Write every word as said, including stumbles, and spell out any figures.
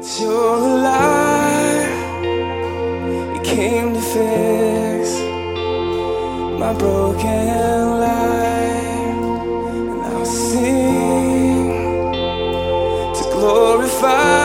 You're alive. You came to fix my broken life, and I'll sing to glorify